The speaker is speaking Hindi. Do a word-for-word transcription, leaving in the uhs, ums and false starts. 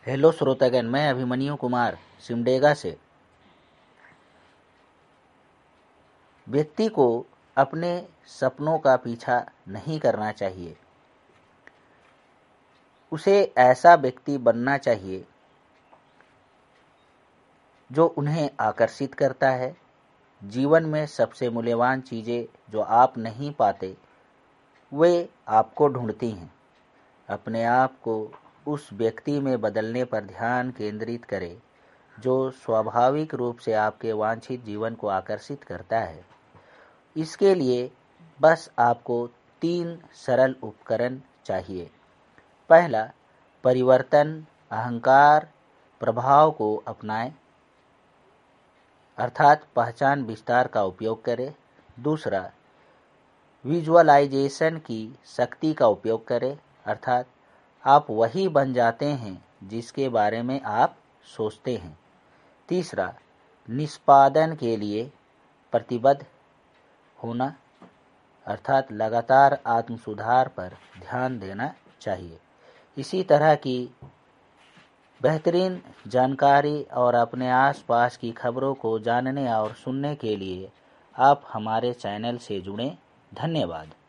हेलो श्रोतागण, मैं अभिमन्यु कुमार सिमडेगा से। व्यक्ति को अपने सपनों का पीछा नहीं करना चाहिए। उसे ऐसा व्यक्ति बनना चाहिए जो उन्हें आकर्षित करता है। जीवन में सबसे मूल्यवान चीज़ें जो आप नहीं पाते वे आपको ढूंढती हैं। अपने आप को उस व्यक्ति में बदलने पर ध्यान केंद्रित करें जो स्वाभाविक रूप से आपके वांछित जीवन को आकर्षित करता है। इसके लिए बस आपको तीन सरल उपकरण चाहिए। पहला, परिवर्तन अहंकार प्रभाव को अपनाएं, अर्थात पहचान विस्तार का उपयोग करें। दूसरा, विजुअलाइजेशन की शक्ति का उपयोग करें, अर्थात आप वही बन जाते हैं जिसके बारे में आप सोचते हैं। तीसरा, निष्पादन के लिए प्रतिबद्ध होना, अर्थात लगातार आत्म सुधार पर ध्यान देना चाहिए। इसी तरह की बेहतरीन जानकारी और अपने आसपास की खबरों को जानने और सुनने के लिए आप हमारे चैनल से जुड़ें। धन्यवाद।